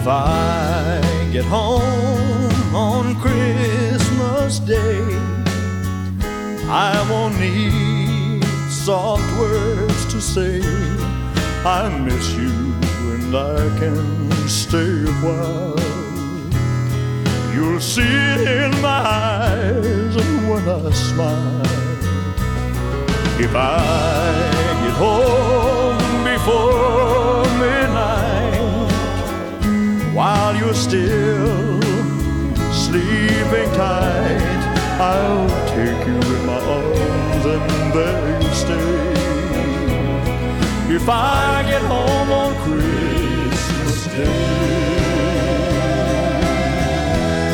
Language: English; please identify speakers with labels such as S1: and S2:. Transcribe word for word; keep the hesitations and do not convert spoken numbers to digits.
S1: I get home on Christmas Day, I won't need soft words to say. I miss you and I can stay a while. You'll see it in my eyes when I smile. If I get home before midnight, while you're still sleeping tight, I'll take you in my arms and there you stay. If I get home